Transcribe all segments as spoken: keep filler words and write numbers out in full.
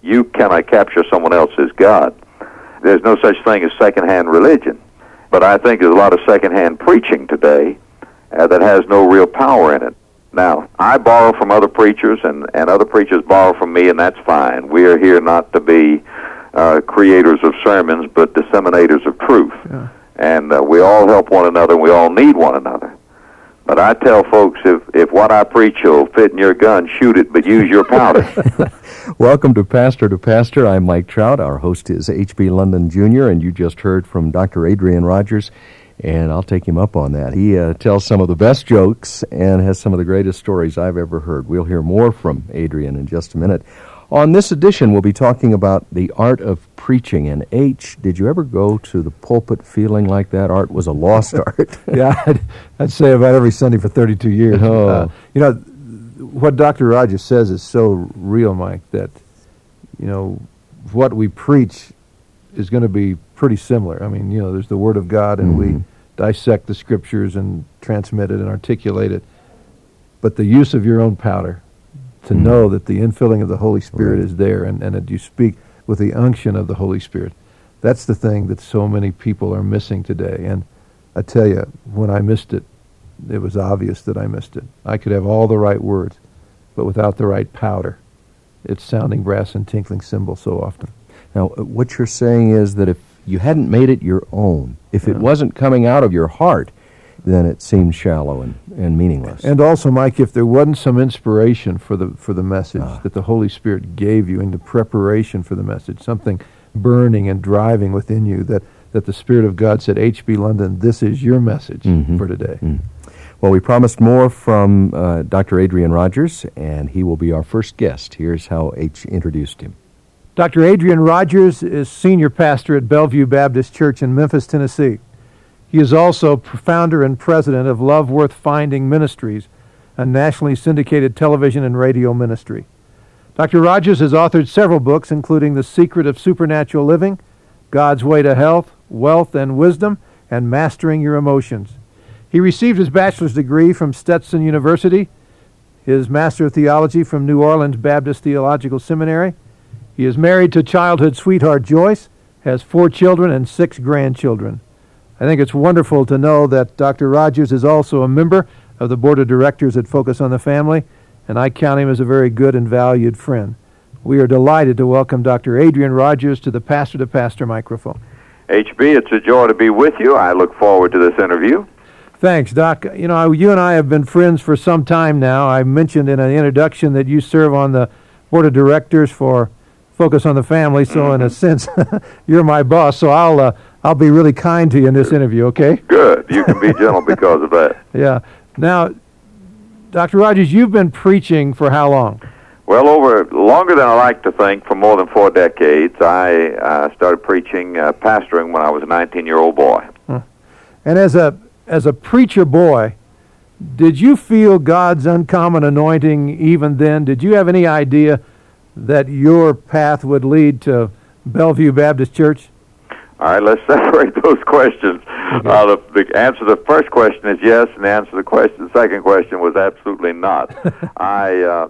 you cannot capture someone else as God. There's no such thing as secondhand religion. But I think there's a lot of secondhand preaching today uh, that has no real power in it. Now, I borrow from other preachers, and, and other preachers borrow from me, and that's fine. We are here not to be uh, creators of sermons, but disseminators of truth. Yeah. And uh, we all help one another, and we all need one another. But I tell folks, if, if what I preach will fit in your gun, shoot it, but use your powder. Welcome to Pastor to Pastor. I'm Mike Trout. Our host is H B London Junior, and you just heard from Doctor Adrian Rogers, and I'll take him up on that. He uh, tells some of the best jokes and has some of the greatest stories I've ever heard. We'll hear more from Adrian in just a minute. On this edition, we'll be talking about the art of preaching. And H, did you ever go to the pulpit feeling like that art was a lost art? Yeah, I'd, I'd say about every Sunday for thirty-two years. Oh. Uh, you know, what Doctor Rogers says is so real, Mike, that, you know, what we preach is going to be pretty similar. I mean, you know, there's the Word of God, and mm-hmm. we dissect the Scriptures and transmit it and articulate it. But the use of your own powder, to mm-hmm. know that the infilling of the Holy Spirit right. is there, and, and that you speak with the unction of the Holy Spirit. That's the thing that so many people are missing today. And I tell you, when I missed it, it was obvious that I missed it. I could have all the right words, but without the right powder, it's sounding brass and tinkling cymbal so often. Now, what you're saying is that if you hadn't made it your own, if yeah. it wasn't coming out of your heart, then it seemed shallow and, and meaningless. And also, Mike, if there wasn't some inspiration for the for the message ah. that the Holy Spirit gave you in the preparation for the message, something burning and driving within you, that, that the Spirit of God said, H B London, this is your message mm-hmm. for today. Mm. Well, we promised more from uh, Doctor Adrian Rogers, and he will be our first guest. Here's how H introduced him. Doctor Adrian Rogers is senior pastor at Bellevue Baptist Church in Memphis, Tennessee. He is also founder and president of Love Worth Finding Ministries, a nationally syndicated television and radio ministry. Doctor Rogers has authored several books, including The Secret of Supernatural Living, God's Way to Health, Wealth and Wisdom, and Mastering Your Emotions. He received his bachelor's degree from Stetson University, his Master of Theology from New Orleans Baptist Theological Seminary. He is married to childhood sweetheart Joyce, has four children and six grandchildren. I think it's wonderful to know that Doctor Rogers is also a member of the board of directors at Focus on the Family, and I count him as a very good and valued friend. We are delighted to welcome Doctor Adrian Rogers to the Pastor to Pastor microphone. H B, it's a joy to be with you. I look forward to this interview. Thanks, Doc. You know, you and I have been friends for some time now. I mentioned in an introduction that you serve on the board of directors for Focus on the Family, so mm-hmm. in a sense, you're my boss, so I'll uh, I'll be really kind to you in this interview, okay? Good. You can be gentle because of that. Yeah. Now, Doctor Rogers, you've been preaching for how long? Well, over longer than I like to think, for more than four decades. I uh, started preaching, uh, pastoring when I was a nineteen-year-old boy. Huh. And as a as a preacher boy, did you feel God's uncommon anointing even then? Did you have any idea that your path would lead to Bellevue Baptist Church? All right, let's separate those questions. Okay. Uh, the, the answer to the first question is yes, and the answer to the question, the second question was absolutely not. I, uh,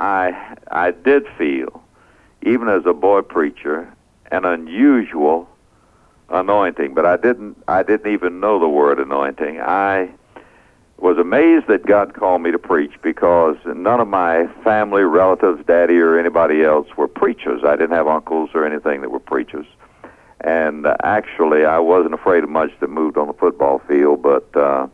I, I did feel, even as a boy preacher, an unusual anointing, but I didn't. I didn't even know the word anointing. I was amazed that God called me to preach because none of my family, relatives, daddy, or anybody else were preachers. I didn't have uncles or anything that were preachers. And uh, actually, I wasn't afraid of much that moved on the football field, but uh,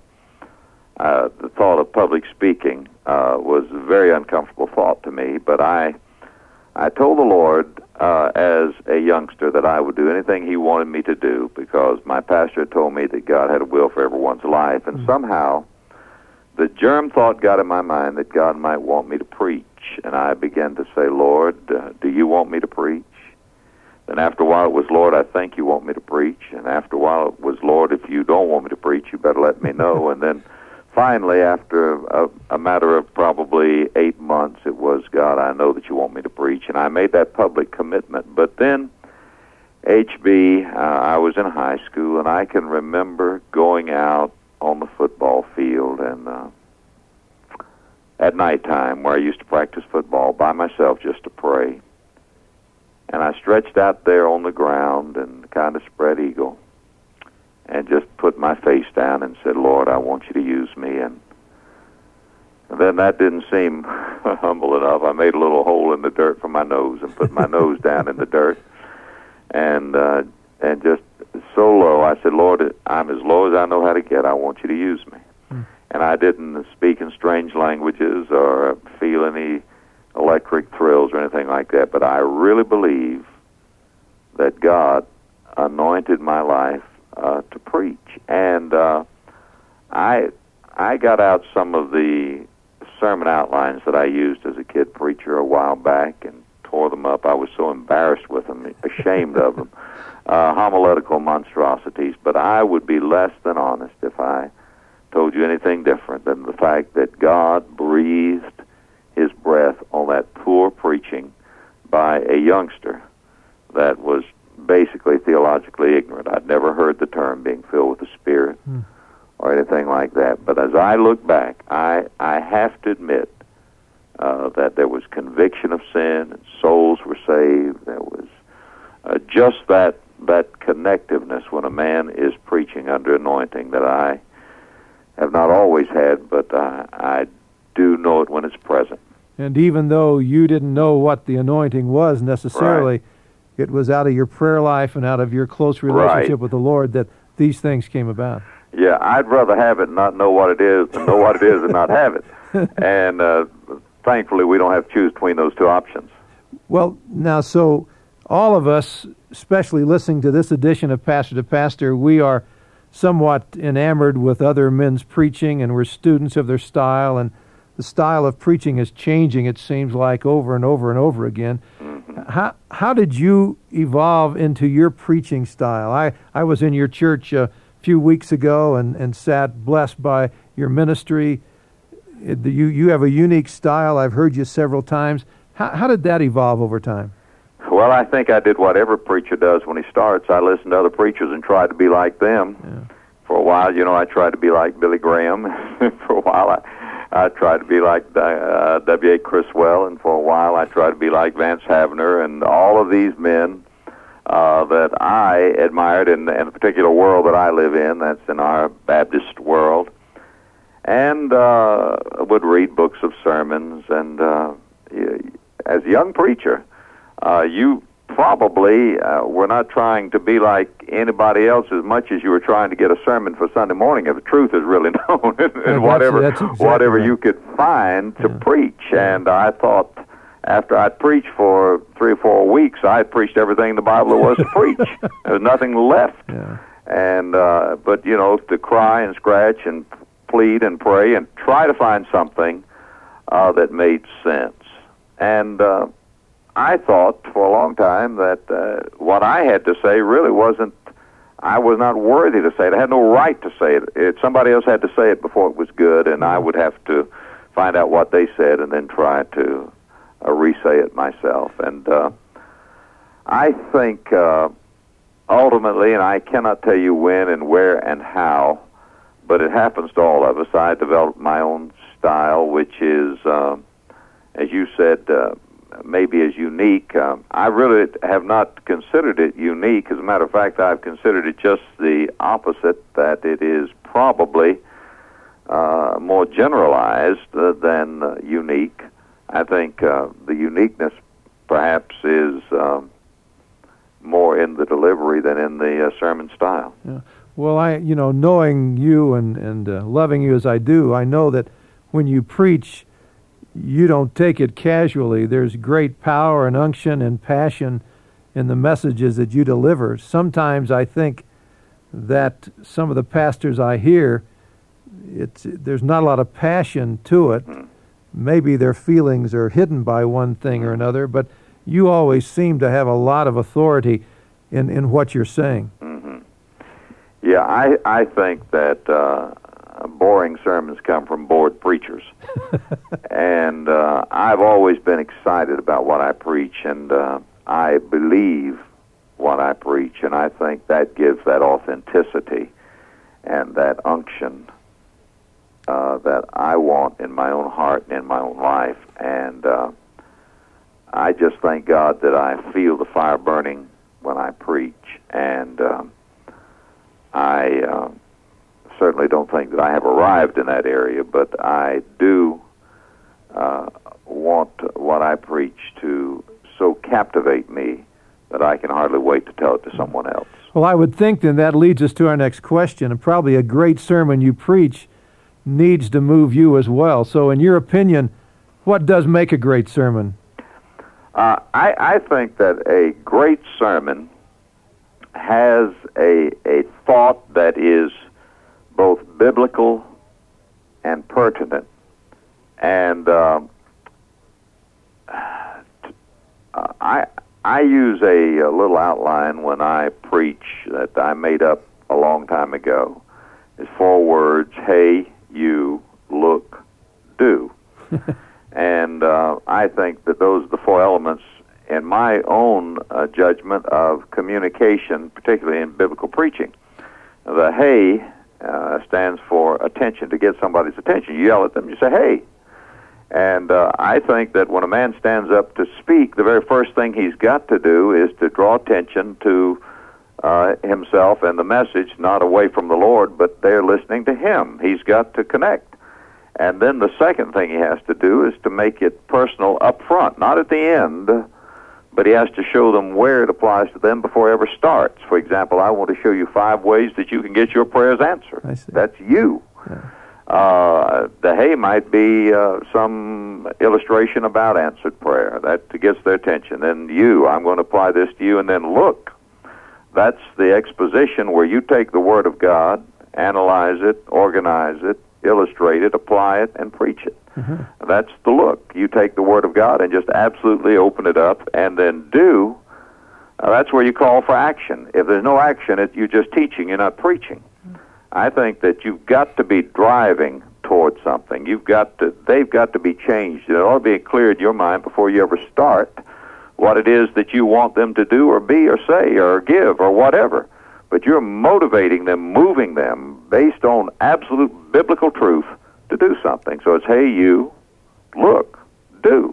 uh, the thought of public speaking uh, was a very uncomfortable thought to me. But I, I told the Lord uh, as a youngster that I would do anything He wanted me to do because my pastor told me that God had a will for everyone's life. And mm-hmm. somehow, the germ thought got in my mind that God might want me to preach. And I began to say, Lord, uh, do you want me to preach? And after a while it was, Lord, I think you want me to preach. And after a while it was, Lord, if you don't want me to preach, you better let me know. And then finally, after a, a matter of probably eight months, it was, God, I know that you want me to preach. And I made that public commitment. But then, H B, uh, I was in high school, and I can remember going out on the football field and uh, at nighttime where I used to practice football by myself just to pray. And I stretched out there on the ground and kind of spread eagle and just put my face down and said, Lord, I want you to use me. And then that didn't seem humble enough. I made a little hole in the dirt for my nose and put my nose down in the dirt. And uh, and just so low, I said, Lord, I'm as low as I know how to get. I want you to use me. Hmm. And I didn't speak in strange languages or feel any electric thrills or anything like that. But I really believe that God anointed my life uh, to preach. And uh, I I got out some of the sermon outlines that I used as a kid preacher a while back and tore them up. I was so embarrassed with them, ashamed of them. Uh, homiletical monstrosities. But I would be less than honest if I told you anything different than the fact that God breathed His breath on that poor preaching by a youngster that was basically theologically ignorant. I'd never heard the term being filled with the Spirit hmm. or anything like that. But as I look back, I, I have to admit uh, that there was conviction of sin and souls were saved. There was uh, just that that connectiveness when a man is preaching under anointing that I have not always had, but uh, I do know it when it's present. And even though you didn't know what the anointing was necessarily, right. it was out of your prayer life and out of your close relationship right. with the Lord that these things came about. Yeah, I'd rather have it and not know what it is than know what it is and not have it. And uh, thankfully, we don't have to choose between those two options. Well, now, so all of us, especially listening to this edition of Pastor to Pastor, we are somewhat enamored with other men's preaching, and we're students of their style, and the style of preaching is changing, it seems like, over and over and over again. Mm-hmm. How how did you evolve into your preaching style? I, I was in your church a few weeks ago and, and sat blessed by your ministry. It, you, you have a unique style. I've heard you several times. How, how did that evolve over time? Well, I think I did what every preacher does when he starts. I listened to other preachers and tried to be like them. Yeah. For a while, you know, I tried to be like Billy Graham. For a while, I, I tried to be like uh, W A Criswell, and for a while, I tried to be like Vance Havner, and all of these men uh, that I admired in, in the particular world that I live in, that's in our Baptist world, and uh, would read books of sermons. And uh, as a young preacher, Uh, you probably uh, were not trying to be like anybody else as much as you were trying to get a sermon for Sunday morning, if the truth is really known, and yeah, whatever that's, that's exactly whatever right. you could find to yeah. preach. Yeah. And I thought after I'd preached for three or four weeks, I had preached everything the Bible there was to preach. There was nothing left. Yeah. And uh, but, you know, to cry and scratch and plead and pray and try to find something uh, that made sense. And Uh, I thought for a long time that uh, what I had to say really wasn't, I was not worthy to say it. I had no right to say it. it. Somebody else had to say it before it was good, and I would have to find out what they said and then try to uh, re-say it myself. And uh, I think uh, ultimately, and I cannot tell you when and where and how, but it happens to all of us, I developed my own style, which is, uh, as you said, uh, maybe as unique. Um, I really have not considered it unique. As a matter of fact, I've considered it just the opposite, that it is probably uh, more generalized uh, than uh, unique. I think uh, the uniqueness perhaps is um, more in the delivery than in the uh, sermon style. Yeah. Well, I, you know, knowing you and, and uh, loving you as I do, I know that when you preach, you don't take it casually. There's great power and unction and passion in the messages that you deliver. Sometimes I think that some of the pastors I hear, it's there's not a lot of passion to it. Mm. Maybe their feelings are hidden by one thing or another, but you always seem to have a lot of authority in, in what you're saying. Mm-hmm. Yeah, I, I think that uh, boring sermons come from bored preachers. And uh, I've always been excited about what I preach, and uh, I believe what I preach, and I think that gives that authenticity and that unction uh, that I want in my own heart and in my own life. And uh, I just thank God that I feel the fire burning when I preach, and um, I uh, certainly don't think that I have arrived in that area, but I do uh, want what I preach to so captivate me that I can hardly wait to tell it to someone else. Well, I would think then that leads us to our next question, and probably a great sermon you preach needs to move you as well. So in your opinion, what does make a great sermon? Uh, I, I think that a great sermon has a, a thought that is both biblical and pertinent. And um, I I use a, a little outline when I preach that I made up a long time ago. It's four words: hey, you, look, do. And uh, I think that those are the four elements in my own uh, judgment of communication, particularly in biblical preaching. The hey uh, stands for attention, to get somebody's attention. You yell at them, you say, hey. And uh, I think that when a man stands up to speak, the very first thing he's got to do is to draw attention to uh, himself and the message, not away from the Lord, but they're listening to him. He's got to connect. And then the second thing he has to do is to make it personal up front, not at the end, but he has to show them where it applies to them before it ever starts. For example, I want to show you five ways that you can get your prayers answered. I see. That's you. Yeah. Uh, the hey might be uh, some illustration about answered prayer. That gets their attention. Then you, I'm going to apply this to you. And then look, that's the exposition where you take the Word of God, analyze it, organize it, illustrate it, apply it, and preach it. Mm-hmm. That's the look. You take the Word of God and just absolutely open it up, and then do. Uh, that's where you call for action. If there's no action, it, you're just teaching, you're not preaching. I think that you've got to be driving towards something. You've got to, they've got to be changed. It ought to be clear in your mind before you ever start what it is that you want them to do or be or say or give or whatever. But you're motivating them, moving them based on absolute biblical truth to do something. So it's, hey, you, look, do.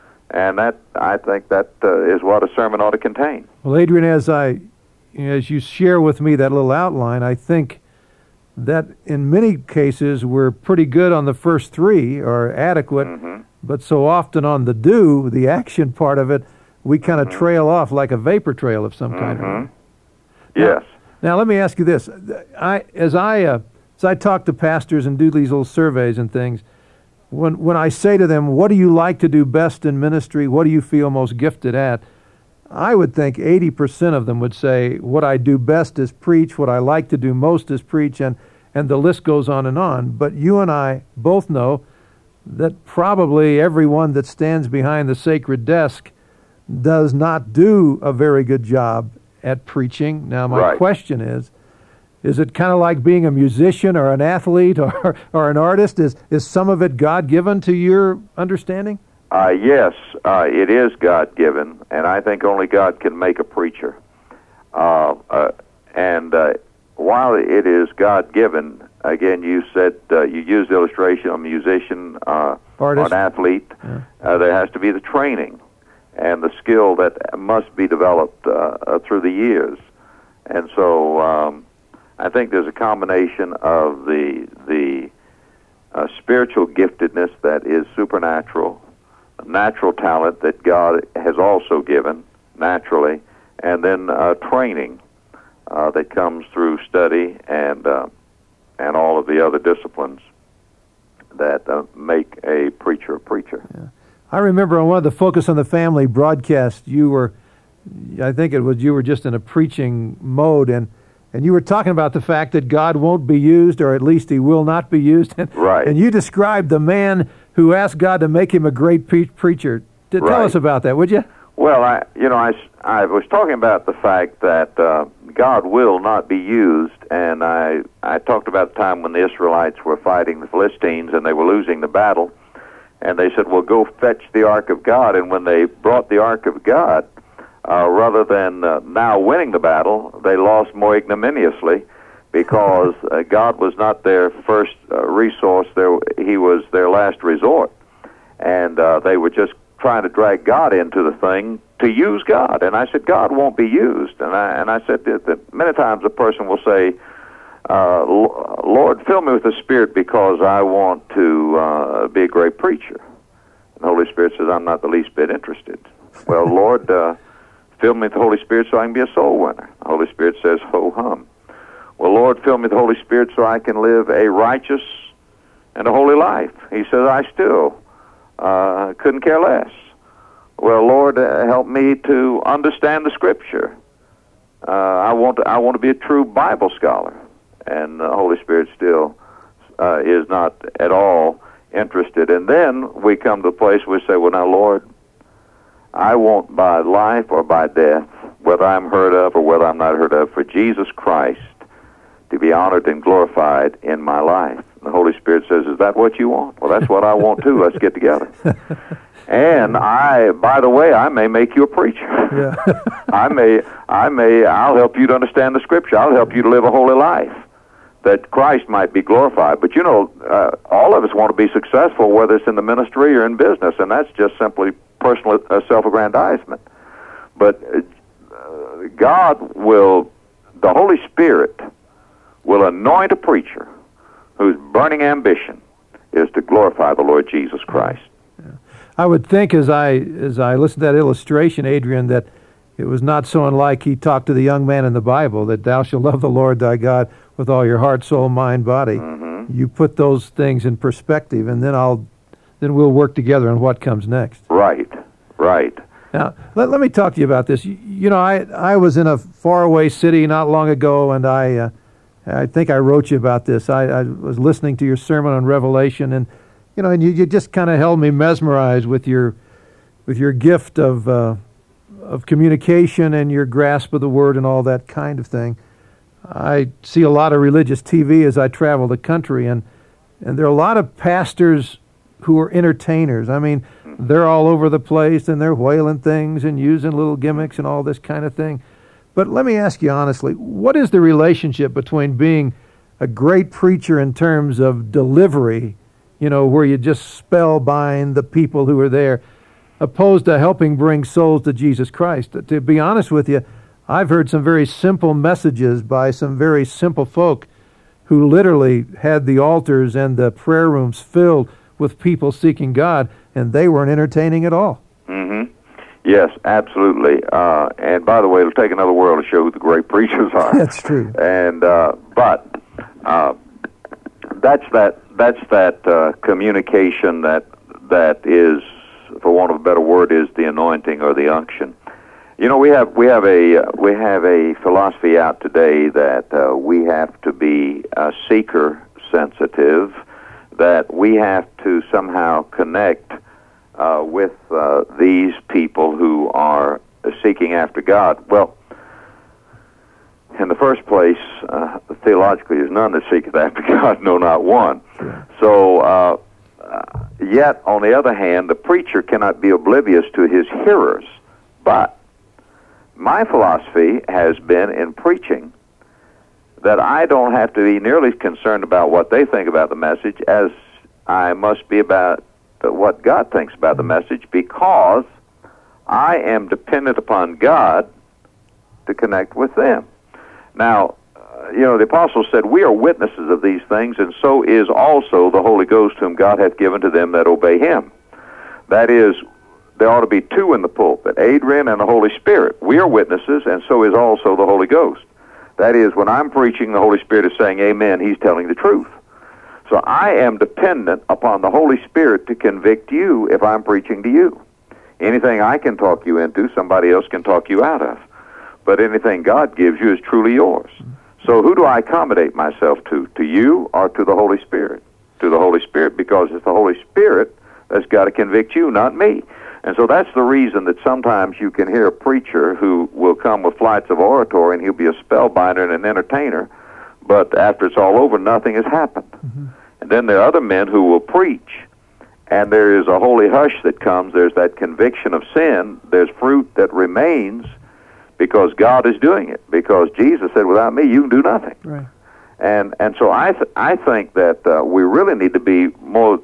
And that, I think that uh, is what a sermon ought to contain. Well, Adrian, as I, as you share with me that little outline, I think that in many cases we're pretty good on the first three, or adequate, mm-hmm. but so often on the do, the action part of it, we kind of mm-hmm. trail off like a vapor trail of some kind. Mm-hmm. Yes. Now, now let me ask you this: I, as I uh, as I talk to pastors and do these little surveys and things, when when I say to them, "What do you like to do best in ministry? What do you feel most gifted at?" I would think eighty percent of them would say, what I do best is preach, what I like to do most is preach, and, and the list goes on and on. But you and I both know that probably everyone that stands behind the sacred desk does not do a very good job at preaching. Now, my right. question is, is it kind of like being a musician or an athlete or, or an artist? Is, is some of it God-given to your understanding? Uh, yes, uh, it is God-given, and I think only God can make a preacher. Uh, uh, and uh, while it is God-given, again, you said uh, you used illustration on musician, uh, or an athlete. Yeah. Uh, there has to be the training and the skill that must be developed uh, uh, through the years. And so um, I think there's a combination of the the uh, spiritual giftedness that is supernatural, natural talent that God has also given naturally, and then uh, training uh, that comes through study and uh, and all of the other disciplines that uh, make a preacher a preacher. Yeah. I remember on one of the Focus on the Family broadcasts, you were, I think it was you were just in a preaching mode, and and you were talking about the fact that God won't be used, or at least He will not be used. And, right. And you described the man who asked God to make him a great pre- preacher. To right. Tell us about that, would you? Well, I, you know, I, I was talking about the fact that uh, God will not be used, and I, I talked about the time when the Israelites were fighting the Philistines and they were losing the battle, and they said, well, go fetch the Ark of God. And when they brought the Ark of God, uh, rather than uh, now winning the battle, they lost more ignominiously, because uh, God was not their first uh, resource. There, He was their last resort. And uh, they were just trying to drag God into the thing to use God. And I said, God won't be used. And I and I said that, that many times a person will say, uh, Lord, fill me with the Spirit because I want to uh, be a great preacher. And the Holy Spirit says, I'm not the least bit interested. Well, Lord, uh, fill me with the Holy Spirit so I can be a soul winner. The Holy Spirit says, ho hum. Well, Lord, fill me with the Holy Spirit so I can live a righteous and a holy life. He says, I still uh, couldn't care less. Well, Lord, uh, help me to understand the Scripture. Uh, I want to, I want to be a true Bible scholar. And the Holy Spirit still uh, is not at all interested. And then we come to the place where we say, well, now, Lord, I want by life or by death, whether I'm heard of or whether I'm not heard of, for Jesus Christ to be honored and glorified in my life. And the Holy Spirit says, is that what you want? Well, that's what I want too. Let's get together. And I, by the way, I may make you a preacher. Yeah. I may, I may, I'll help you to understand the Scripture. I'll help you to live a holy life, that Christ might be glorified. But you know, uh, all of us want to be successful, whether it's in the ministry or in business, and that's just simply personal uh, self-aggrandizement. But uh, God will, the Holy Spirit will anoint a preacher whose burning ambition is to glorify the Lord Jesus Christ. Yeah. I would think as I as I listened to that illustration, Adrian, that it was not so unlike he talked to the young man in the Bible, that thou shalt love the Lord thy God with all your heart, soul, mind, body. Mm-hmm. You put those things in perspective, and then I'll then we'll work together on what comes next. Right, right. Now, let, let me talk to you about this. You, you know, I I was in a faraway city not long ago, and I uh, I think I wrote you about this. I, I was listening to your sermon on Revelation, and you know, and you, you just kind of held me mesmerized with your with your gift of uh, of communication and your grasp of the Word and all that kind of thing. I see a lot of religious T V as I travel the country, and and there are a lot of pastors who are entertainers. I mean, they're all over the place, and they're whaling things and using little gimmicks and all this kind of thing. But let me ask you honestly, what is the relationship between being a great preacher in terms of delivery, you know, where you just spellbind the people who are there, opposed to helping bring souls to Jesus Christ? To be honest with you, I've heard some very simple messages by some very simple folk who literally had the altars and the prayer rooms filled with people seeking God, and they weren't entertaining at all. Mm-hmm. Yes, absolutely. Uh, and by the way, it'll take another world to show who the great preachers are. That's true. And uh, but uh, that's that that's that uh, communication that that is, for want of a better word, is the anointing or the unction. You know, we have we have a uh, we have a philosophy out today that uh, we have to be uh, seeker sensitive, that we have to somehow connect uh, with uh, these people who are seeking after God. Well, in the first place, uh, theologically, there's none that seeketh after God, no, not one. Sure. So, uh, uh, yet, on the other hand, the preacher cannot be oblivious to his hearers. But my philosophy has been in preaching that I don't have to be nearly as concerned about what they think about the message as I must be about what God thinks about the message, because I am dependent upon God to connect with them. Now, uh, you know, the apostle said, we are witnesses of these things, and so is also the Holy Ghost, whom God hath given to them that obey him. That is, there ought to be two in the pulpit, Adrian and the Holy Spirit. We are witnesses, and so is also the Holy Ghost. That is, when I'm preaching, the Holy Spirit is saying amen, he's telling the truth. So I am dependent upon the Holy Spirit to convict you if I'm preaching to you. Anything I can talk you into, somebody else can talk you out of. But anything God gives you is truly yours. So who do I accommodate myself to? To you or to the Holy Spirit? To the Holy Spirit, because it's the Holy Spirit that's got to convict you, not me. And so that's the reason that sometimes you can hear a preacher who will come with flights of oratory, and he'll be a spellbinder and an entertainer, but after it's all over, nothing has happened. Mm-hmm. And then there are other men who will preach, and there is a holy hush that comes. There's that conviction of sin. There's fruit that remains because God is doing it, because Jesus said, without me, you can do nothing. Right. And and so I th- I think that uh, we really need to be more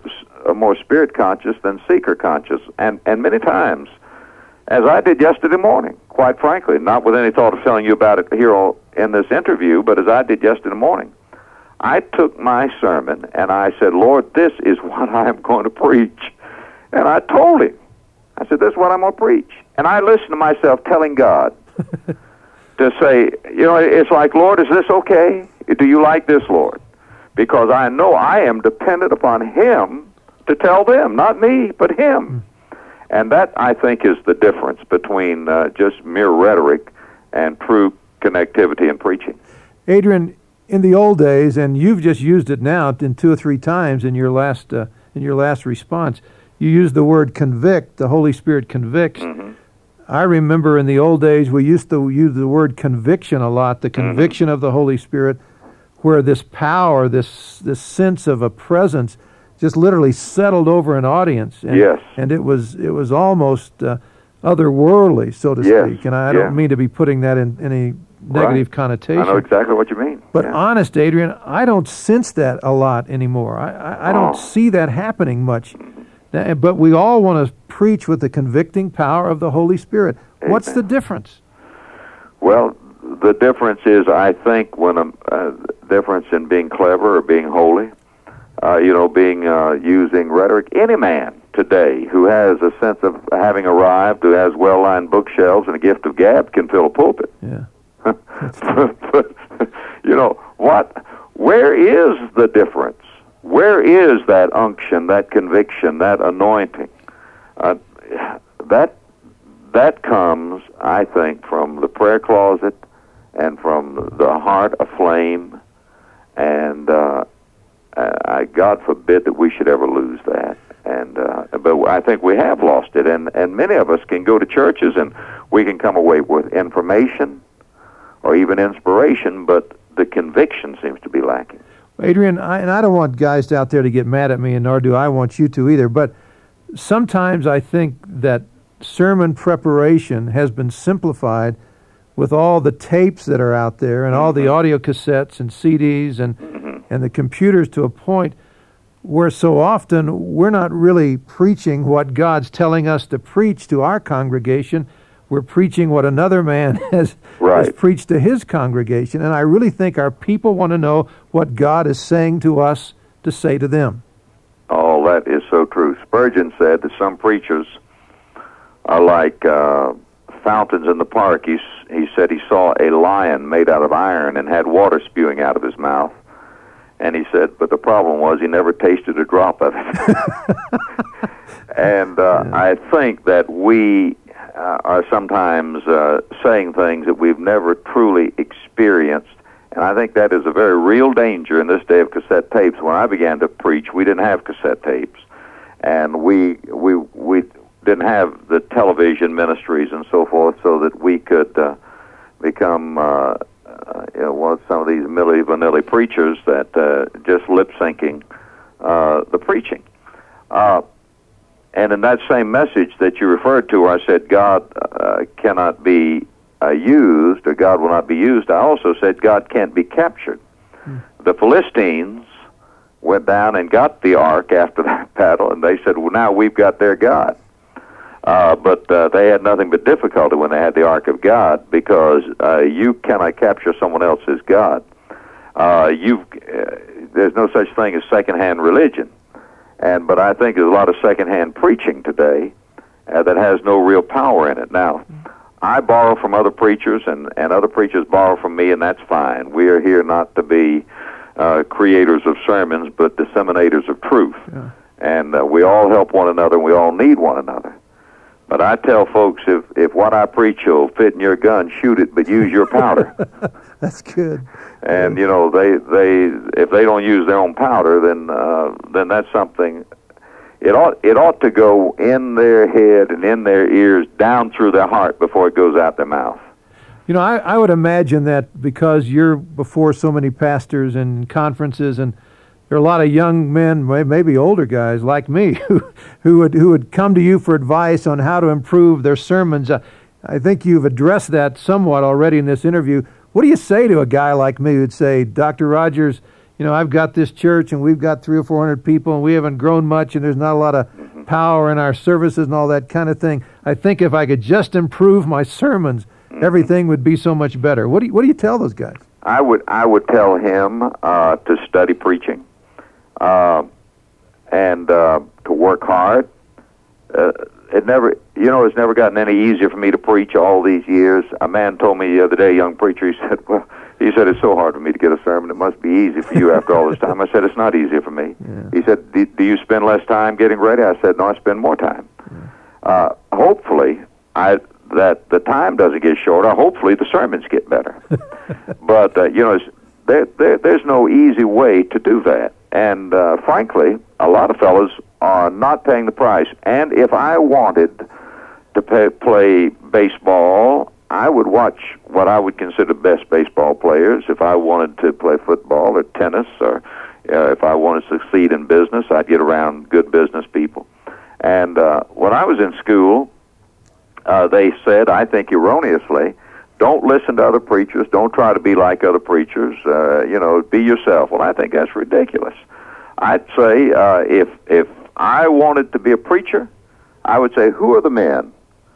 uh, more spirit conscious than seeker conscious, and and many times, as I did yesterday morning, quite frankly, not with any thought of telling you about it here in this interview, but as I did yesterday morning, I took my sermon and I said, Lord, this is what I am going to preach. And I told him, I said, this is what I'm going to preach. And I listened to myself telling God to say, you know, it's like, Lord, is this okay? Do you like this, Lord? Because I know I am dependent upon Him to tell them, not me, but Him. And that, I think, is the difference between uh, just mere rhetoric and true connectivity in preaching. Adrian, in the old days, and you've just used it now in two or three times in your last uh, in your last response, you used the word convict. The Holy Spirit convicts. Mm-hmm. I remember in the old days we used to use the word conviction a lot. The conviction mm-hmm. of the Holy Spirit, where this power, this this sense of a presence, just literally settled over an audience. And, yes. And it was it was almost uh, otherworldly, so to yes. speak. And I yeah. don't mean to be putting that in any negative right. connotation. I know exactly what you mean. But yeah. honest, Adrian, I don't sense that a lot anymore. I, I, I don't oh. see that happening much. But we all want to preach with the convicting power of the Holy Spirit. Amen. What's the difference? Well, the difference is, I think, when a uh, difference in being clever or being holy, uh, you know, being uh, using rhetoric. Any man today who has a sense of having arrived, who has well-lined bookshelves and a gift of gab, can fill a pulpit. Yeah. but, you know, what? Where is the difference? Where is that unction, that conviction, that anointing? Uh, that that comes, I think, from the prayer closet and from the heart aflame. And uh, I, God forbid that we should ever lose that. And uh, but I think we have lost it. And, and many of us can go to churches and we can come away with information or even inspiration, but the conviction seems to be lacking. Adrian, I, and I don't want guys out there to get mad at me, and nor do I want you to either, but sometimes I think that sermon preparation has been simplified with all the tapes that are out there and mm-hmm. all the audio cassettes and C Ds and, mm-hmm. and the computers, to a point where so often we're not really preaching what God's telling us to preach to our congregation. We're preaching what another man has, right. has preached to his congregation. And I really think our people want to know what God is saying to us to say to them. Oh, that is so true. Spurgeon said that some preachers are like uh, fountains in the park. He, he said he saw a lion made out of iron and had water spewing out of his mouth. And he said, but the problem was he never tasted a drop of it. and uh, yeah. I think that we uh, are sometimes uh, saying things that we've never truly experienced. And I think that is a very real danger in this day of cassette tapes. When I began to preach, we didn't have cassette tapes. And we we we didn't have the television ministries and so forth so that we could uh, become... Uh, Uh, you know, one of some of these Milli Vanilli preachers that uh, just lip-syncing uh, the preaching. Uh, and in that same message that you referred to, where I said God uh, cannot be uh, used, or God will not be used, I also said God can't be captured. Hmm. The Philistines went down and got the ark after that battle, and they said, well, now we've got their God. Uh, but uh, they had nothing but difficulty when they had the Ark of God, because uh, you cannot capture someone else's God. Uh, you've, uh, there's no such thing as secondhand religion. And but I think there's a lot of secondhand preaching today uh, that has no real power in it. Now, I borrow from other preachers, and, and other preachers borrow from me, and that's fine. We are here not to be uh, creators of sermons, but disseminators of truth. Yeah. And uh, we all help one another, and we all need one another. But I tell folks, if, if what I preach will fit in your gun, shoot it, but use your powder. That's good. And, you know, they, they if they don't use their own powder, then uh, then that's something. It ought, it ought to go in their head and in their ears, down through their heart before it goes out their mouth. You know, I, I would imagine that because you're before so many pastors and conferences, and there are a lot of young men, maybe older guys like me, who who would who would come to you for advice on how to improve their sermons. Uh, I think you've addressed that somewhat already in this interview. What do you say to a guy like me who'd say, Doctor Rogers, you you know, I've got this church and we've got three or four hundred people and we haven't grown much and there's not a lot of mm-hmm. power in our services and all that kind of thing. I think if I could just improve my sermons, mm-hmm. everything would be so much better. What do you, what do you tell those guys? I would I would tell him uh, to study preaching uh, and uh, to work hard. Uh, it never, you know, it's never gotten any easier for me to preach all these years. A man told me the other day, a young preacher, he said, well, he said, it's so hard for me to get a sermon. It must be easy for you after all this time. I said, it's not easy for me. Yeah. He said, do, do you spend less time getting ready? I said, no, I spend more time. Yeah. Uh, hopefully, I that the time doesn't get shorter. Hopefully, the sermons get better. But, uh, you know, it's, there, there, there's no easy way to do that. And, uh, frankly, a lot of fellows are not paying the price. And if I wanted to pay, play baseball, I would watch what I would consider best baseball players. If I wanted to play football or tennis, or uh, if I wanted to succeed in business, I'd get around good business people. And uh, when I was in school, uh, they said, I think erroneously, don't listen to other preachers. Don't try to be like other preachers. Uh, you know, be yourself. Well, I think that's ridiculous. I'd say uh, if if I wanted to be a preacher, I would say, who are the men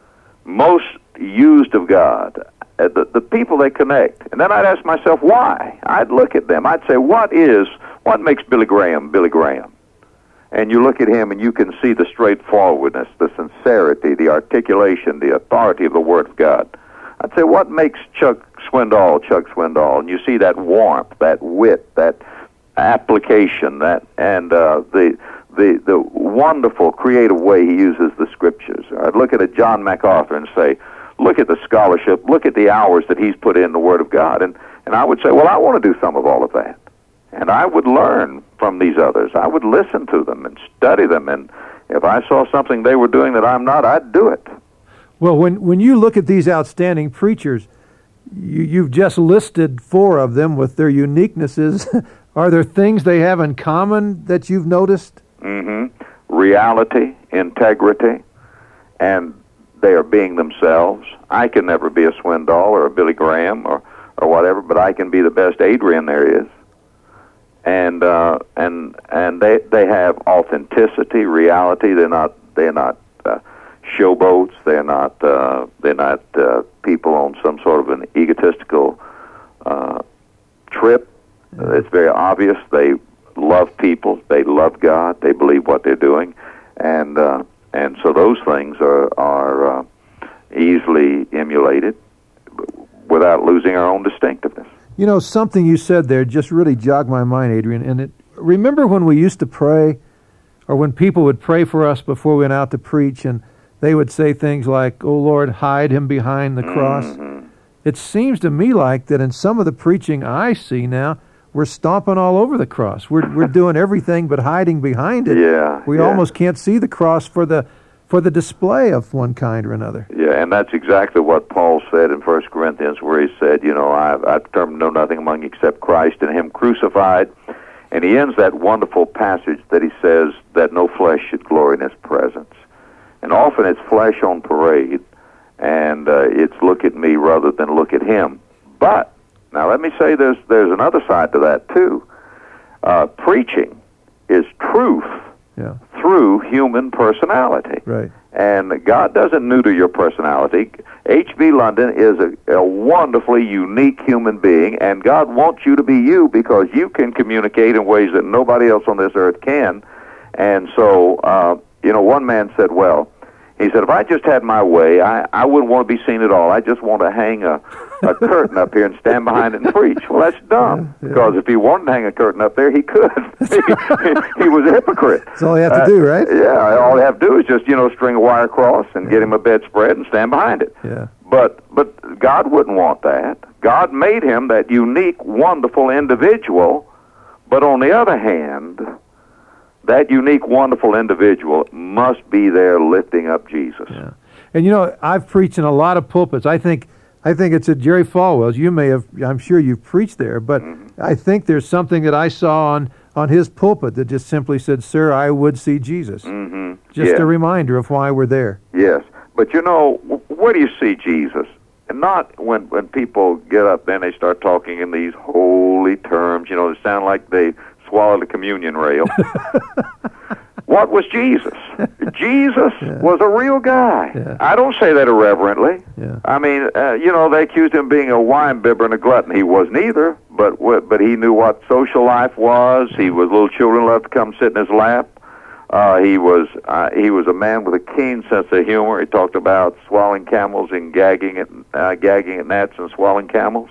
most used of God? Uh, the, the people they connect. And then I'd ask myself, why? I'd look at them. I'd say, what is, what makes Billy Graham Billy Graham? And you look at him and you can see the straightforwardness, the sincerity, the articulation, the authority of the Word of God. I'd say, what makes Chuck Swindoll Chuck Swindoll? And you see that warmth, that wit, that application, that and uh, the the the wonderful creative way he uses the Scriptures. I'd look at a John MacArthur and say, look at the scholarship, look at the hours that he's put in the Word of God. And, and I would say, well, I want to do some of all of that. And I would learn from these others. I would listen to them and study them. And if I saw something they were doing that I'm not, I'd do it. Well, when when you look at these outstanding preachers, you, you've just listed four of them with their uniquenesses. Are there things they have in common that you've noticed? Mm-hmm. Reality, integrity, and they are being themselves. I can never be a Swindoll or a Billy Graham or, or whatever, but I can be the best Adrian there is. And uh, and and they they have authenticity, reality. They're not they're not uh, showboats. They're not uh, they're not uh, people on some sort of an egotistical uh, trip. Uh, it's very obvious they love people. They love God. They believe what they're doing, and uh, and so those things are are uh, easily emulated without losing our own distinctiveness. You know, something you said there just really jogged my mind, Adrian. And it remember when we used to pray, or when people would pray for us before we went out to preach, and they would say things like, "Oh Lord, hide him behind the cross." Mm-hmm. It seems to me like that in some of the preaching I see now, we're stomping all over the cross. We're we're doing everything but hiding behind it. Yeah, we yeah. almost can't see the cross for the for the display of one kind or another. Yeah, and that's exactly what Paul said in First Corinthians, where he said, you know, I've, I've determined to know nothing among you except Christ and Him crucified. And he ends that wonderful passage that he says that no flesh should glory in His presence. And often it's flesh on parade, and uh, it's look at me rather than look at Him. But, now let me say there's, there's another side to that too. Uh, preaching is truth. Yeah. Through human personality. Right. And God doesn't neuter your personality. H B London is a, a wonderfully unique human being, and God wants you to be you because you can communicate in ways that nobody else on this earth can. And so, uh, you know, one man said, well, he said, if I just had my way, I, I wouldn't want to be seen at all. I just want to hang a, a curtain up here and stand behind it and preach. Well, that's dumb, yeah, yeah. Because if he wanted to hang a curtain up there, he could. he, he was a hypocrite. That's all he had to uh, do, right? Yeah, all he have to do is just, you know, string a wire across and yeah. get him a bedspread and stand behind it. Yeah. But, but God wouldn't want that. God made him that unique, wonderful individual, but on the other hand, that unique, wonderful individual must be there lifting up Jesus. Yeah. And, you know, I've preached in a lot of pulpits. I think I think it's at Jerry Falwell's. You may have, I'm sure you've preached there, but mm-hmm. I think there's something that I saw on, on his pulpit that just simply said, "Sir, I would see Jesus." Mm-hmm. Just yes. a reminder of why we're there. Yes. But, you know, where do you see Jesus? and not when when people get up there and they start talking in these holy terms. You know, they sound like they swallowed a communion rail. What was Jesus? Jesus yeah. was a real guy. Yeah. I don't say that irreverently. Yeah. I mean, uh, you know, they accused him of being a wine bibber and a glutton. He wasn't either, but but he knew what social life was. He was little children loved to come sit in his lap. Uh, he was uh, he was a man with a keen sense of humor. He talked about swallowing camels and gagging at uh, gagging at gnats and swallowing camels.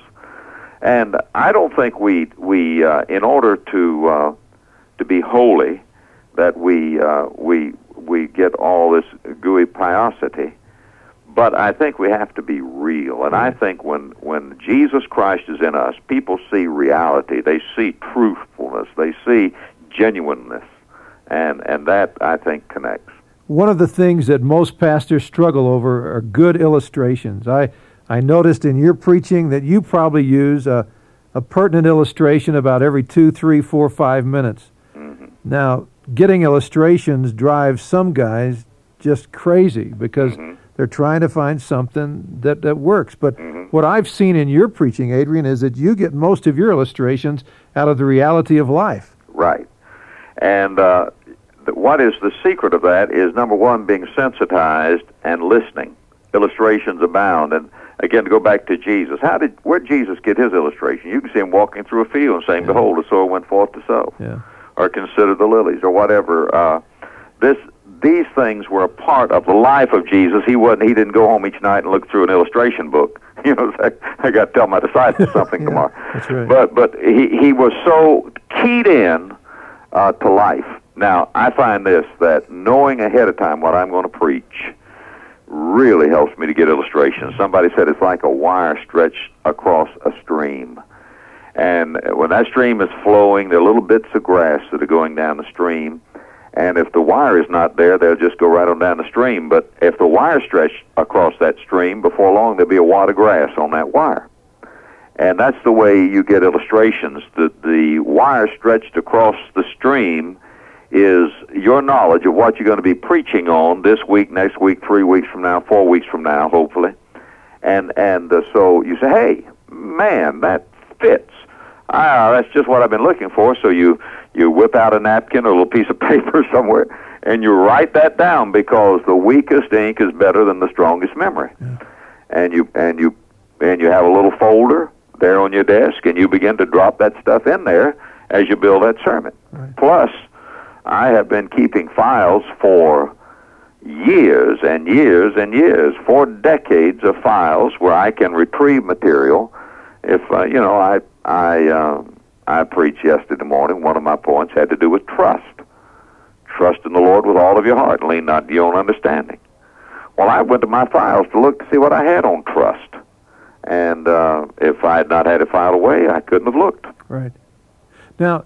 And I don't think we we uh, in order to uh, to be holy, that we uh, we we get all this gooey piosity, but I think we have to be real. And I think when when Jesus Christ is in us, people see reality. They see truthfulness. They see genuineness, and and that I think connects. One of the things that most pastors struggle over are good illustrations. I I noticed in your preaching that you probably use a, a pertinent illustration about every two, three, four, five minutes. Mm-hmm. Now, getting illustrations drives some guys just crazy because mm-hmm. they're trying to find something that, that works. But mm-hmm. what I've seen in your preaching, Adrian, is that you get most of your illustrations out of the reality of life. Right. And uh, th- what is the secret of that is, number one, being sensitized and listening. Illustrations abound. And again, to go back to Jesus, how did where did Jesus get his illustration? You can see him walking through a field and saying, yeah. "Behold, the sower went forth to sow," yeah. or "Consider the lilies," or whatever. Uh, this these things were a part of the life of Jesus. He wasn't. He didn't go home each night and look through an illustration book. You know, I, I got to tell my disciples something yeah, tomorrow. That's right. But but he he was so keyed in uh, to life. Now I find this, that knowing ahead of time what I'm going to preach really helps me to get illustrations. Somebody said it's like a wire stretched across a stream. And when that stream is flowing, there are little bits of grass that are going down the stream. And if the wire is not there, they'll just go right on down the stream. But if the wire stretched across that stream, before long there'll be a wad of grass on that wire. And that's the way you get illustrations. The, the wire stretched across the stream is your knowledge of what you're going to be preaching on this week, next week, three weeks from now, four weeks from now, hopefully. And and uh, so you say, hey, man, that fits. Ah, that's just what I've been looking for. So you, you whip out a napkin or a little piece of paper somewhere, and you write that down, because the weakest ink is better than the strongest memory. Yeah. And you and you and you have a little folder there on your desk, and you begin to drop that stuff in there as you build that sermon. Right. Plus, I have been keeping files for years and years and years, four decades of files where I can retrieve material. If uh, you know, I I uh, I preached yesterday morning. One of my points had to do with trust. Trust in the Lord with all of your heart, and lean not to your own understanding. Well, I went to my files to look to see what I had on trust, and uh, if I had not had it filed away, I couldn't have looked. Right. Now,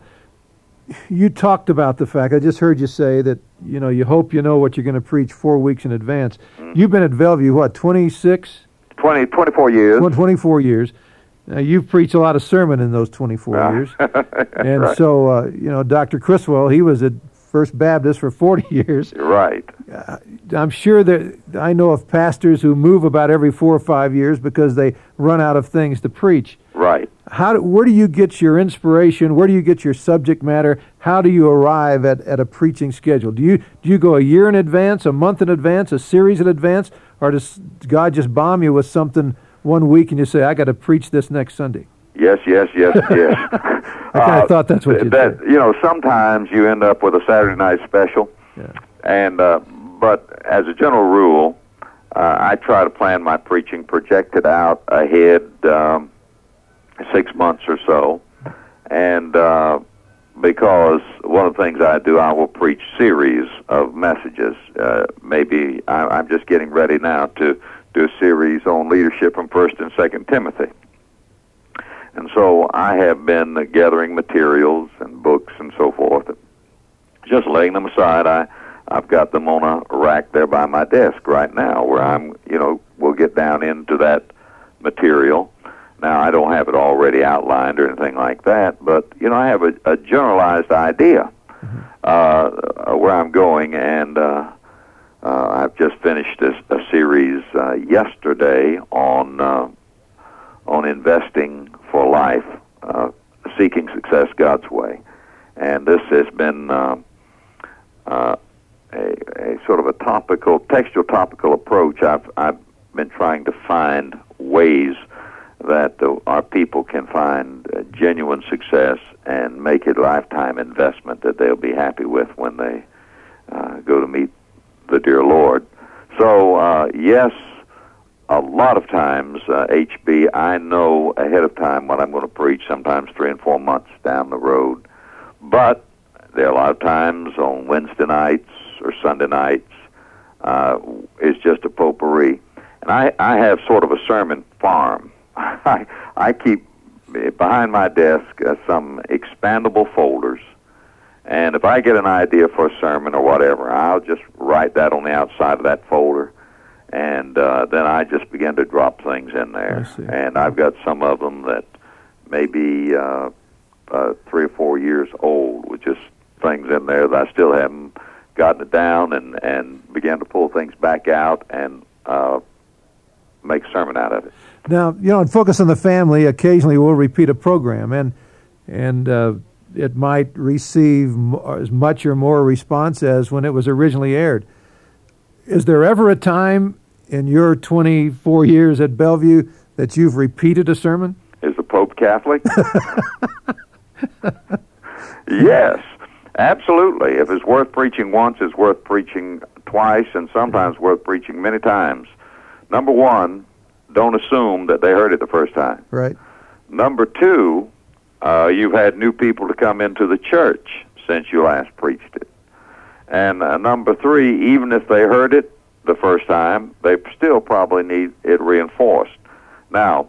you talked about the fact, I just heard you say that, you know, you hope you know what you're going to preach four weeks in advance. Mm-hmm. You've been at Bellevue, what, twenty-six? twenty, twenty-four years. twenty-four years. Now, you've preached a lot of sermon in those twenty-four uh, years. And right. so, uh, you know, Doctor Criswell, he was at First Baptist for forty years. Right. Uh, I'm sure that I know of pastors who move about every four or five years because they run out of things to preach. Right. How do, where do you get your inspiration? Where do you get your subject matter? How do you arrive at, at a preaching schedule? Do you do you go a year in advance, a month in advance, a series in advance, or does God just bomb you with something one week and you say, I got to preach this next Sunday? Yes, yes, yes, yes. I kind of uh, thought that's what you that, said. You know, sometimes you end up with a Saturday night special, yeah. and uh, but as a general rule, uh, I try to plan my preaching projected out ahead um, six months or so, and uh, because one of the things I do, I will preach series of messages. Uh, maybe I, I'm just getting ready now to do a series on leadership from First and Second Timothy. And so I have been uh, gathering materials and books and so forth, and just laying them aside. I, I've got them on a rack there by my desk right now, where I'm, you know, we'll get down into that material. Now, I don't have it already outlined or anything like that, but, you know, I have a, a generalized idea uh, where I'm going, and uh, uh, I've just finished a, a series uh, yesterday on uh, on investing for life, uh, seeking success God's way, and this has been uh, uh, a, a sort of a topical, textual topical approach. I've I've been trying to find ways that the, our people can find uh, genuine success and make it a lifetime investment that they'll be happy with when they uh, go to meet the dear Lord. So, uh, yes, a lot of times, uh, H B, I know ahead of time what I'm going to preach, sometimes three and four months down the road. But there are a lot of times on Wednesday nights or Sunday nights, uh, it's just a potpourri. And I, I have sort of a sermon farm. I, I keep behind my desk uh, some expandable folders, and if I get an idea for a sermon or whatever, I'll just write that on the outside of that folder, and uh, then I just begin to drop things in there. And I've got some of them that may be uh, uh, three or four years old with just things in there that I still haven't gotten it down, and, and began to pull things back out and uh, make a sermon out of it. Now, you know, in Focus on the Family, occasionally we'll repeat a program, and and uh, it might receive as much or more response as when it was originally aired. Is there ever a time in your twenty-four years at Bellevue that you've repeated a sermon? Is the Pope Catholic? Yes, absolutely. If it's worth preaching once, it's worth preaching twice, and sometimes worth preaching many times. Number one, don't assume that they heard it the first time. Right. Number two, uh, you've had new people to come into the church since you last preached it. And uh, number three, even if they heard it the first time, they still probably need it reinforced. Now,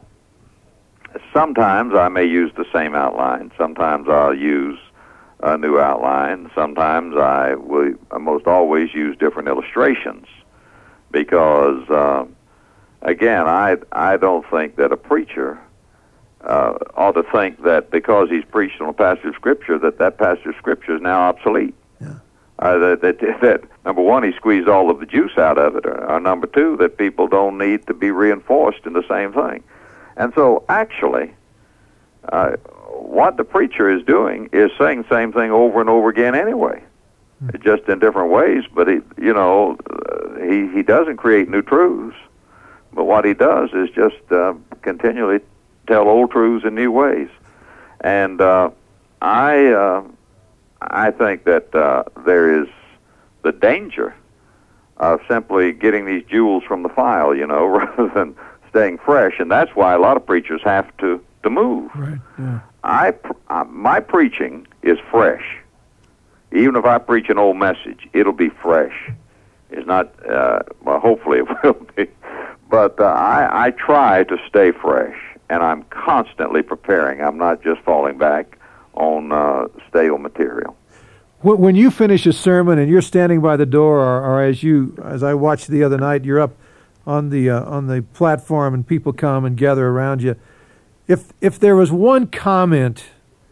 sometimes I may use the same outline. Sometimes I'll use a new outline. Sometimes I will almost always use different illustrations because... Uh, Again, I I don't think that a preacher uh, ought to think that because he's preached on a passage of Scripture that that passage of Scripture is now obsolete. Yeah. Uh, that, that, that, number one, he squeezed all of the juice out of it, or, or number two, that people don't need to be reinforced in the same thing. And so, actually, uh, what the preacher is doing is saying the same thing over and over again anyway, mm-hmm. just in different ways. But, he, you know, uh, he, he doesn't create new truths. But what he does is just uh, continually tell old truths in new ways. And uh, I uh, I think that uh, there is the danger of simply getting these jewels from the file, you know, rather than staying fresh. And that's why a lot of preachers have to, to move. Right. Yeah. I, uh, my preaching is fresh. Even if I preach an old message, it'll be fresh. It's not, uh, well, hopefully it will be. But uh, I, I try to stay fresh, and I'm constantly preparing. I'm not just falling back on uh, stale material. When you finish a sermon and you're standing by the door, or, or as you, as I watched the other night, you're up on the uh, on the platform and people come and gather around you. If if there was one comment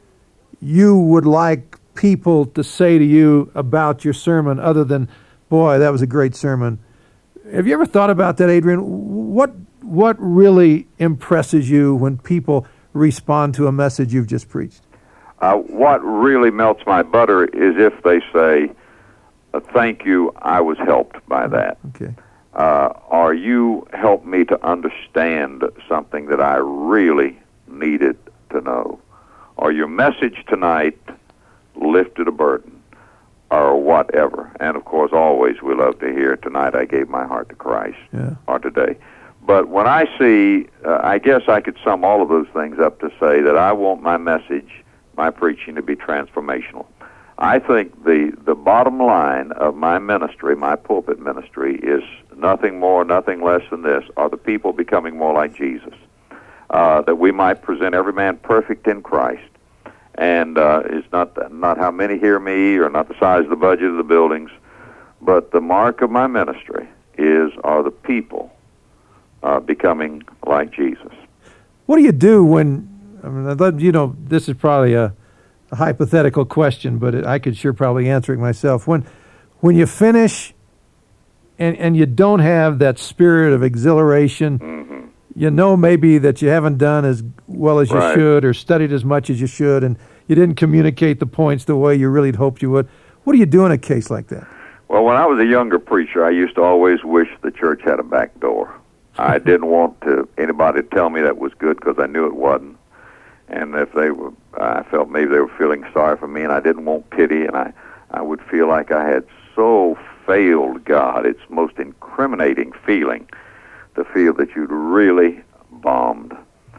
you would like people to say to you about your sermon, other than, "Boy, that was a great sermon," have you ever thought about that, Adrian? What what really impresses you when people respond to a message you've just preached? Uh, what really melts my butter is if they say, uh, "Thank you, I was helped by that." Okay. Uh, or you helped me to understand something that I really needed to know. Or your message tonight lifted a burden. Or whatever. And, of course, always we love to hear, "Tonight I gave my heart to Christ," yeah. or "Today." But when I see, uh, I guess I could sum all of those things up to say that I want my message, my preaching, to be transformational. I think the, the bottom line of my ministry, my pulpit ministry, is nothing more, nothing less than this: are the people becoming more like Jesus? Uh, that we might present every man perfect in Christ. And uh, it's not not how many hear me, or not the size of the budget of the buildings, but the mark of my ministry is, are the people uh, becoming like Jesus. What do you do when, I mean, you know, this is probably a, a hypothetical question, but it, I could sure probably answer it myself. When, when you finish and, and you don't have that spirit of exhilaration. Mm-hmm. You know maybe that you haven't done as well as you Right. should or studied as much as you should, and you didn't communicate the points the way you really hoped you would. What do you do in a case like that? Well, when I was a younger preacher, I used to always wish the church had a back door. I didn't want to anybody to tell me that was good because I knew it wasn't. And if they were, I felt maybe they were feeling sorry for me, and I didn't want pity, and I, I would feel like I had so failed God. It's most incriminating feeling to feel that you'd really bombed.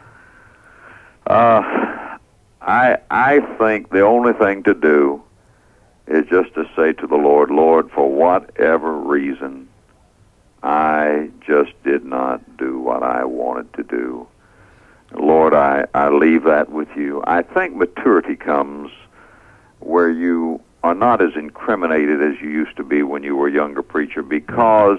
Uh, I I think the only thing to do is just to say to the Lord, Lord, for whatever reason, I just did not do what I wanted to do. Lord, I, I leave that with you. I think maturity comes where you are not as incriminated as you used to be when you were a younger preacher, because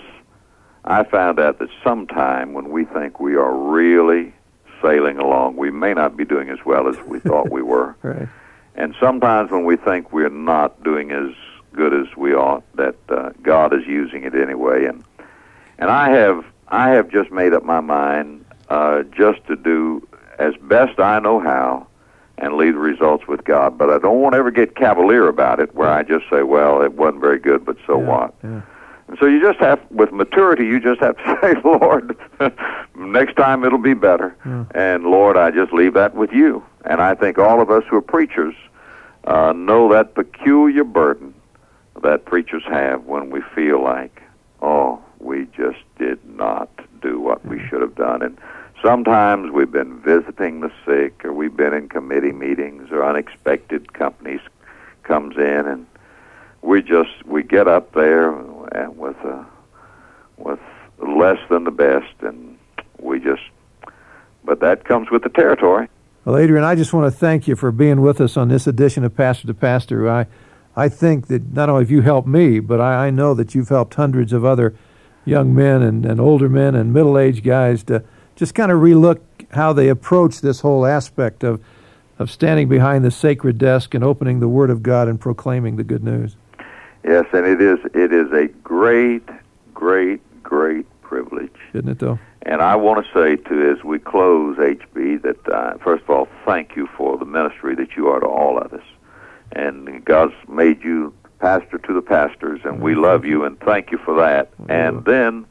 I found out that sometime when we think we are really sailing along, we may not be doing as well as we thought we were. Right. And sometimes when we think we're not doing as good as we ought, that uh, God is using it anyway. And and I have I have just made up my mind uh, just to do as best I know how and leave the results with God. But I don't want to ever get cavalier about it, where I just say, well, it wasn't very good, but so Yeah, what? yeah. And so you just have, with maturity, you just have to say, Lord, next time it'll be better. Yeah. And Lord, I just leave that with you. And I think all of us who are preachers uh, know that peculiar burden that preachers have when we feel like, oh, we just did not do what we should have done. And sometimes we've been visiting the sick, or we've been in committee meetings, or unexpected companies comes in, and we just we get up there and with uh, with less than the best, and we just. But that comes with the territory. Well, Adrian, I just want to thank you for being with us on this edition of Pastor to Pastor. I, I think that not only have you helped me, but I, I know that you've helped hundreds of other young men and, and older men and middle-aged guys to just kind of relook how they approach this whole aspect of, of standing behind the sacred desk and opening the Word of God and proclaiming the good news. Yes, and it is it is a great, great, great privilege. Isn't it, though? And I want to say, too, as we close, H B, that, uh, first of all, thank you for the ministry that you are to all of us. And God's made you pastor to the pastors, and we love you, and thank you for that. And then,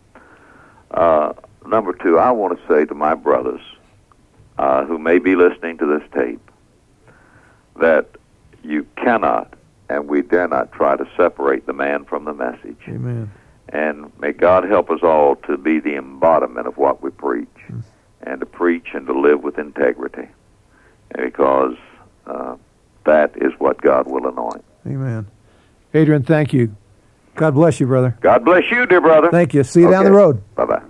uh, number two, I want to say to my brothers uh, who may be listening to this tape that you cannot and we dare not try to separate the man from the message. Amen. And may God help us all to be the embodiment of what we preach, mm. and to preach and to live with integrity, because uh, that is what God will anoint. Amen. Adrian, thank you. God bless you, brother. God bless you, dear brother. Thank you. See you okay. down the road. Bye-bye.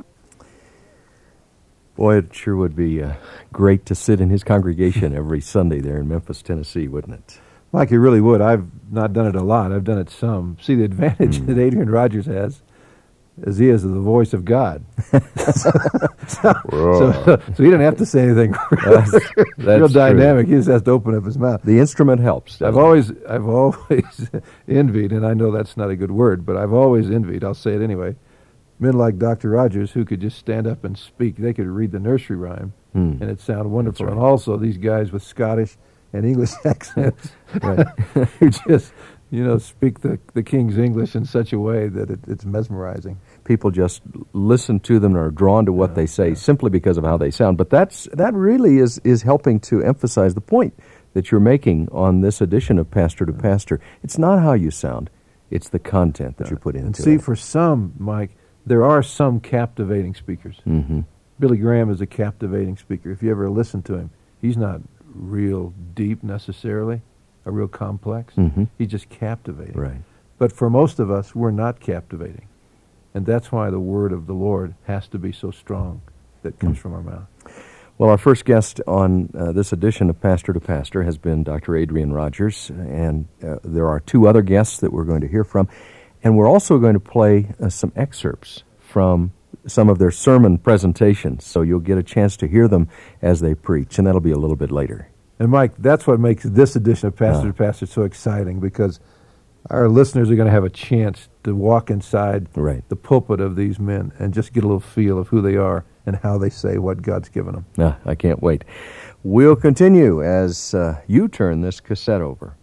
Boy, it sure would be uh, great to sit in his congregation every Sunday there in Memphis, Tennessee, wouldn't it? Mike, it really would. I've not done it a lot. I've done it some. See, the advantage mm. that Adrian Rogers has is he is the voice of God. so, so, so, so he doesn't have to say anything. That's, that's real dynamic. True. He just has to open up his mouth. The instrument helps. I've always, I've always envied, and I know that's not a good word, but I've always envied, I'll say it anyway, men like Doctor Rogers who could just stand up and speak. They could read the nursery rhyme, mm. and it sounded wonderful. Right. And also these guys with Scottish and English accents who just, you know, speak the, the King's English in such a way that it, it's mesmerizing. People just listen to them and are drawn to what yeah, they say yeah. simply because of how they sound. But that's that really is, is helping to emphasize the point that you're making on this edition of Pastor to Pastor. It's not how you sound. It's the content that you put into and see, it. for some, Mike, there are some captivating speakers. Mm-hmm. Billy Graham is a captivating speaker. If you ever listen to him, he's not real deep necessarily, a real complex. Mm-hmm. He's just captivating. Right. But for most of us, we're not captivating. And that's why the word of the Lord has to be so strong that comes mm-hmm. from our mouth. Well, our first guest on uh, this edition of Pastor to Pastor has been Doctor Adrian Rogers, and uh, there are two other guests that we're going to hear from. And we're also going to play uh, some excerpts from some of their sermon presentations, so you'll get a chance to hear them as they preach, and that'll be a little bit later. And Mike, that's what makes this edition of Pastor uh, to Pastor so exciting, because our listeners are going to have a chance to walk inside Right. the pulpit of these men and just get a little feel of who they are and how they say what God's given them. Ah, I can't wait. We'll continue as uh, you turn this cassette over.